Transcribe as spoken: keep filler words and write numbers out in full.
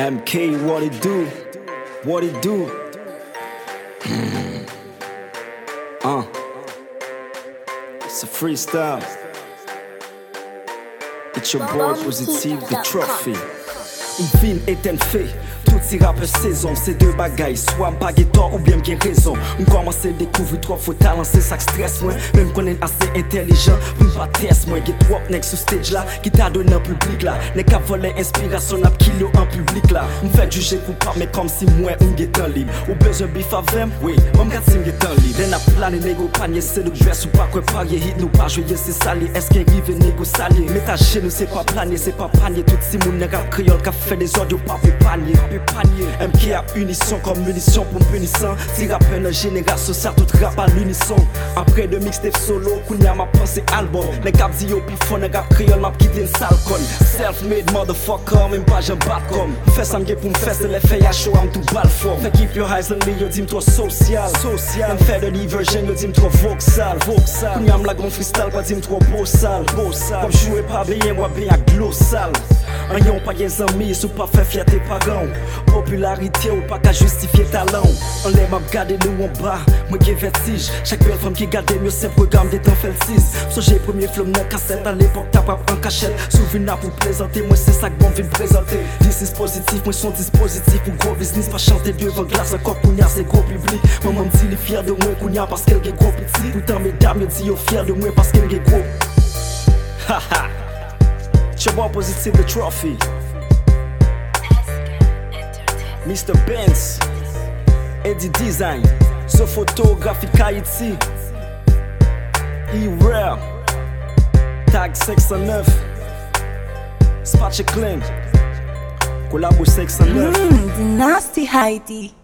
M K, what it do? What it do? Uh, it's a freestyle. It's your boy Positive, the trophy. Une film est un fait. Tout si rappeurs saison, c'est deux bagailles. Soit m'pas tort ou bien m'gen raison. M'commence à découvrir trop faux talent, c'est ça qui stresse moi. Même qu'on est assez intelligent, pour m'pas test moi. Get trop next sur stage là, qui t'a donné en public là. N'est qu'à voler inspiration, n'a kilo en public là. M'fait juger coupable, mais comme si moi on get en libre. Ou besoin bif avec, oui, on m'gat si m'get en libre. Then a plané négo panier, c'est le dress ou pas quoi parier. Hit nous pas jouer, c'est sali. Est-ce qu'il rive négo sali? Mais ta chez nous, c'est pas planer, c'est pas panier. Tout si moun n'est rap créole, qu'a fait des audios, pas fait panier. Panier. M K a unisson comme munition pour punissant. Si rappeur dans génération, ça tout rap à l'unisson. Après de mixtape solo, kounya m'a pensé album. Les cap di yo pi fon, les rap créole m'a quitté sale con. Self-made motherfucker, même pas j'en bat comme. Fais ça m'gé pour m'fais, c'est l'effet y'a chaud, I'm tout bal fort. Fait keep your eyes on me, yo dis m'toi social. Social. M'fais de diversion, yo dis m'toi voxal. Voxal. Kounya m'la gon freestyle, pas dis m'toi beau sale. Beau sale. Comme j'jouais pas bien, moi bien glossal. Un yon pas yens amis, sou pas fait fier tes parents. Popularité ou pas qu'à justifier talent. On l'aime à regarder nous en bas, moi qui vertige. Chaque belle femme qui garde mieux ses programmes des temps fait le six. So j'ai premier flot dans cassette à l'époque t'as pas en cachette. Souvenir pour présenter, moi c'est ça que bon vient présenter. This is positif, moi son dispositif pour gros business. Pas chanter devant glace encore kounya c'est gros public. Maman me dit il est fier de moi kounya parce qu'elle est gros petit. Pourtant mesdames me dit yo fier de moi parce qu'elle est gros. Haha. Your boy Positive, the trophy. Mister Benz, Eddie Design, The Photographic Haïti, E-Rare, Tag six cent neuf, Spatch Clean, Collabo six cent neuf. Mmm, Dynasty Haïti.